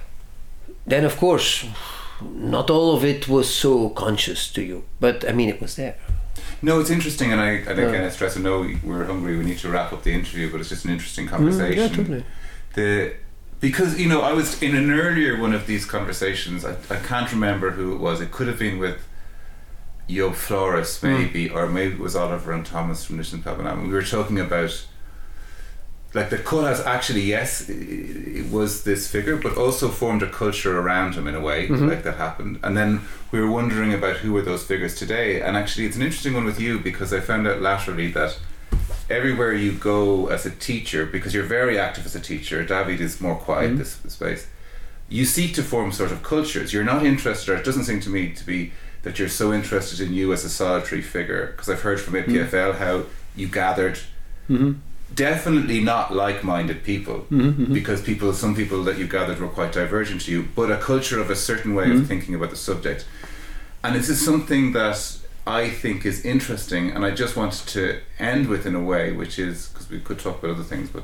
Then, of course, not all of it was so conscious to you, but I mean, it was there. No, it's interesting, and I, and Yeah. again, I stress, I know we're hungry, we need to wrap up the interview, but it's just an interesting conversation. Mm, yeah, totally. The, because, you know, I was in an earlier one of these conversations, I, I can't remember who it was, it could have been with Job Flores, maybe, mm. or maybe it was Oliver and Thomas from Nishan Pabanam. We were talking about like the Colas actually, yes, it was this figure, but also formed a culture around him in a way, mm-hmm. like that happened. And then we were wondering about who were those figures today. And actually, it's an interesting one with you, because I found out laterally that everywhere you go as a teacher, because you're very active as a teacher, David is more quiet mm-hmm. this space, you seek to form sort of cultures. You're not interested, or it doesn't seem to me to be that you're so interested in you as a solitary figure, because I've heard from A P F L mm-hmm. how you gathered mm-hmm. definitely not like-minded people, mm-hmm. because people, some people that you gathered were quite divergent to you, but a culture of a certain way mm-hmm. of thinking about the subject. And this is something that I think is interesting, and I just wanted to end with in a way, which is, because we could talk about other things, but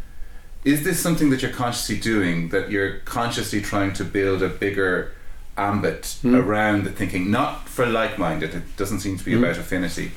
is this something that you're consciously doing, that you're consciously trying to build a bigger ambit mm-hmm. around the thinking, not for like-minded, it doesn't seem to be mm-hmm. about affinity,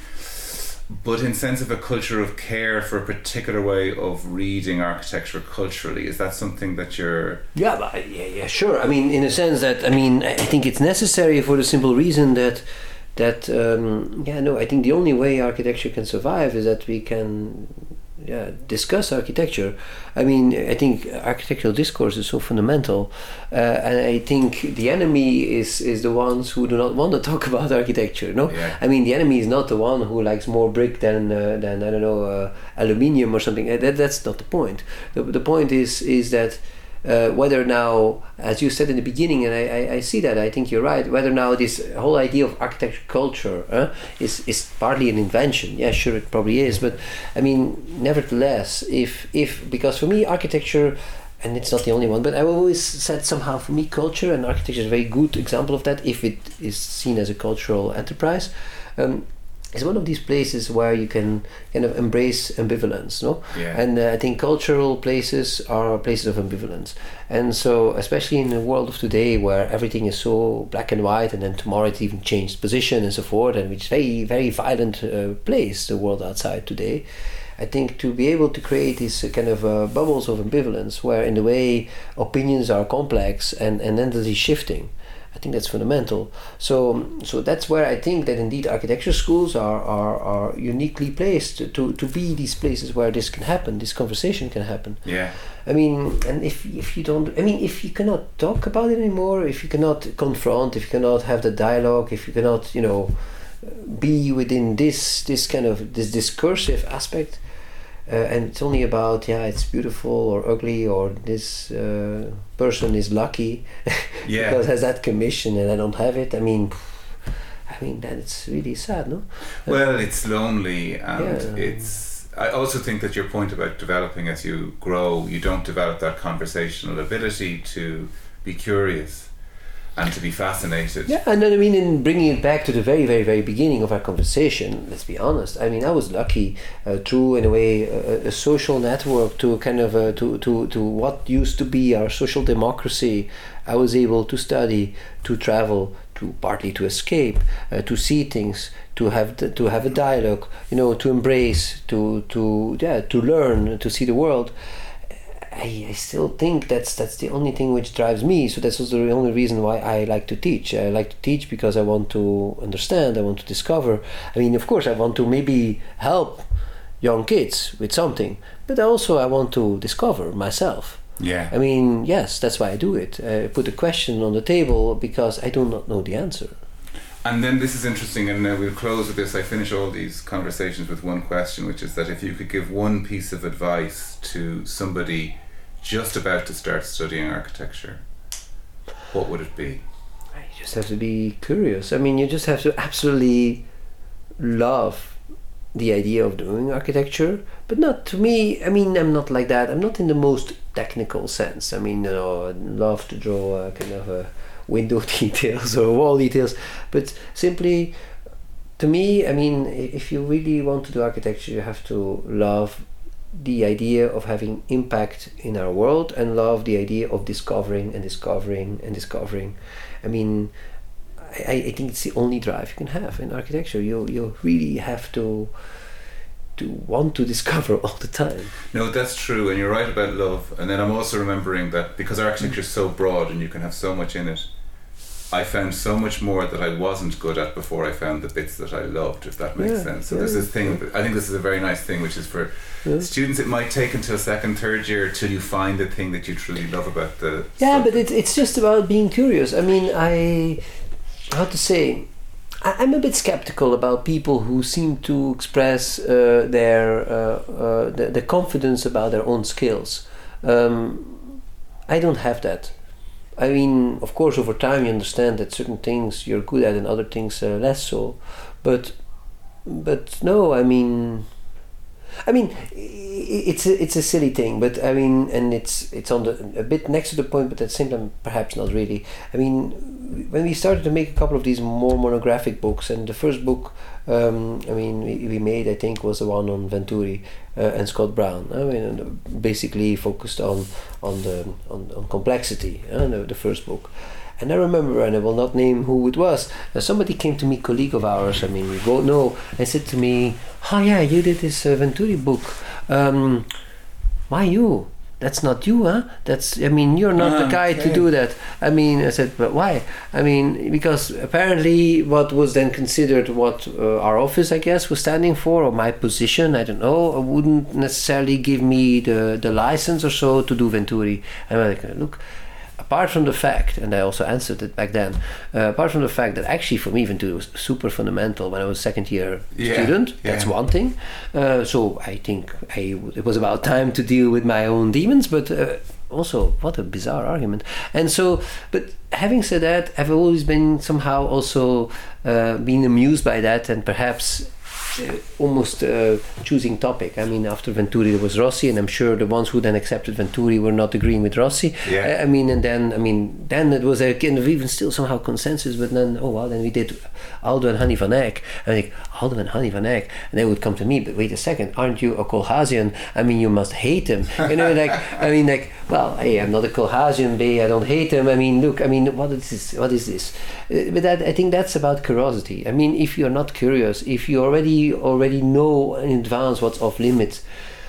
but in sense of a culture of care for a particular way of reading architecture culturally? Is that something that you're... Yeah, but, yeah, yeah, sure. I mean, in a sense that, I mean, I think it's necessary for the simple reason that, that um, yeah, no, I think the only way architecture can survive is that we can yeah, discuss architecture. I mean, I think architectural discourse is so fundamental, uh, and I think the enemy is is the ones who do not want to talk about architecture. No, yeah. I mean, the enemy is not the one who likes more brick than uh, than I don't know uh, aluminium or something. That that's not the point. The the point is is that. Uh, whether now, as you said in the beginning, and I, I, I see that, I think you're right, whether now this whole idea of architecture culture uh, is, is partly an invention. Yeah, sure, it probably is, but I mean, nevertheless, if, if because for me architecture, and it's not the only one, but I've always said somehow for me culture, and architecture is a very good example of that, if it is seen as a cultural enterprise, um, it's one of these places where you can kind of embrace ambivalence, no? Yeah. And uh, I think cultural places are places of ambivalence. And so, especially in the world of today, where everything is so black and white, and then tomorrow it even changed position and so forth, and it's very, very violent uh, place, the world outside today. I think to be able to create these uh, kind of uh, bubbles of ambivalence, where in a way opinions are complex and, and endlessly shifting, I think that's fundamental. So, so that's where I think that indeed architecture schools are, are, are uniquely placed to, to be these places where this can happen, this conversation can happen. Yeah. I mean, and if if you don't, I mean, if you cannot talk about it anymore, if you cannot confront, if you cannot have the dialogue, if you cannot, you know, be within this this kind of this discursive aspect. Uh, and it's only about, yeah, it's beautiful or ugly, or this uh, person is lucky yeah. because has that commission and I don't have it. I mean, I mean that it's really sad, no? Well, it's lonely, and yeah. it's. I also think that your point about developing as you grow, you don't develop that conversational ability to be curious and to be fascinated. Yeah, and then I mean, in bringing it back to the very, very, very beginning of our conversation, let's be honest. I mean, I was lucky uh, through, in a way, a, a social network to kind of uh, to to to what used to be our social democracy. I was able to study, to travel, to partly to escape, uh, to see things, to have the, to have a dialogue, you know, to embrace, to to yeah, to learn, to see the world. I, I still think that's that's the only thing which drives me. So that's also the only reason why I like to teach. I like to teach because I want to understand, I want to discover. I mean, of course, I want to maybe help young kids with something, but also I want to discover myself. Yeah. I mean, yes, that's why I do it. I put a question on the table because I do not know the answer. And then this is interesting, and uh, we'll close with this. I finish all these conversations with one question, which is that if you could give one piece of advice to somebody just about to start studying architecture, what would it be? You just have to be curious. I mean, you just have to absolutely love the idea of doing architecture, but not to me. I mean, I'm not like that. I'm not in the most technical sense. I mean, you know, I'd love to draw a kind of a window details or wall details, but simply to me, I mean, if you really want to do architecture, you have to love the idea of having impact in our world and love the idea of discovering and discovering and discovering. I mean, I, I think it's the only drive you can have in architecture. You you really have to to want to discover all the time. No, that's true, and you're right about love. And then I'm also remembering that because architecture is so broad and you can have so much in it, I found so much more that I wasn't good at before I found the bits that I loved, if that makes Yeah, sense. So yeah, there's this thing, yeah. I think this is a very nice thing, which is for Yeah. students, it might take until second, third year till you find the thing that you truly love about the Yeah, subject. but it's it's just about being curious. I mean, I how to say, I, I'm a bit skeptical about people who seem to express uh, their uh, uh, the, the confidence about their own skills. Um, I don't have that. I mean, of course, over time you understand that certain things you're good at and other things uh, less so. But but no, I mean. I mean, it's a, it's a silly thing, but I mean, and it's it's on the a bit next to the point, but at the same time, perhaps not really. I mean, when we started to make a couple of these more monographic books, and the first book, um, I mean, we, we made, I think, was the one on Venturi uh, and Scott Brown. I mean, basically focused on on the on, on complexity. Uh, the, the first book. And I remember, and I will not name who it was, uh, somebody came to me, colleague of ours, I mean, we both know, and said to me, oh yeah, you did this uh, Venturi book. Um, why you? That's not you, huh? That's, I mean, you're not Ah, the guy okay. to do that. I mean, I said, but why? I mean, because apparently what was then considered what uh, our office, I guess, was standing for, or my position, I don't know, wouldn't necessarily give me the, the license or so to do Venturi. And I'm like, look, apart from the fact, and I also answered it back then, uh, apart from the fact that actually for me Venturi was super fundamental when I was second year Yeah, student, that's yeah. one thing. Uh, so I think I, it was about time to deal with my own demons, but uh, also what a bizarre argument. And so, but having said that, I've always been somehow also uh, been amused by that, and perhaps Uh, almost uh, choosing topic. I mean, after Venturi there was Rossi, and I'm sure the ones who then accepted Venturi were not agreeing with Rossi. Yeah. I, I mean, and then I mean, then it was a kind of even still somehow consensus. But then, oh well, then we did Aldo and Hanni van Eyck. And like Aldo and Hanni van Eyck, and they would come to me. But wait a second, aren't you a Kolhasian? I mean, you must hate him. You know, like I mean, like well, hey, I'm not a Kolhasian, B. I don't hate him. I mean, look, I mean, what is this? What is this? Uh, but that, I think that's about curiosity. I mean, if you're not curious, if you already already know in advance what's off limits,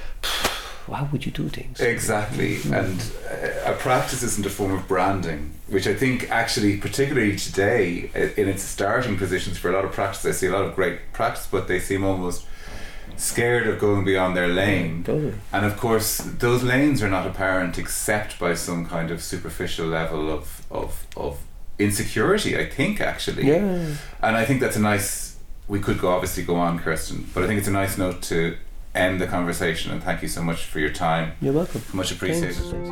why would you do things? Exactly, and uh, a practice isn't a form of branding, which I think actually, particularly today, i- in its starting positions for a lot of practice, I see a lot of great practice, but they seem almost scared of going beyond their lane. Totally. And of course, those lanes are not apparent except by some kind of superficial level of of, of insecurity, I think, actually. Yeah. And I think that's a nice, we could go obviously go on, Kirsten, but I think it's a nice note to end the conversation, and thank you so much for your time. You're welcome. Much appreciated. Thanks.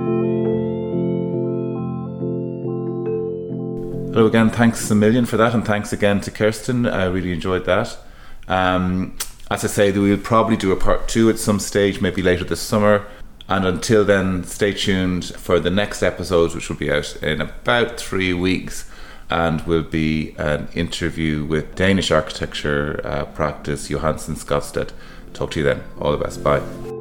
Hello again, thanks a million for that, and thanks again to Kirsten. I really enjoyed that. Um, as I say, we'll probably do a part two at some stage, maybe later this summer. And until then, stay tuned for the next episode, which will be out in about three weeks. And will be an interview with Danish architecture uh, practice Johansen Skotstedt. Talk to you then. All the best. Bye.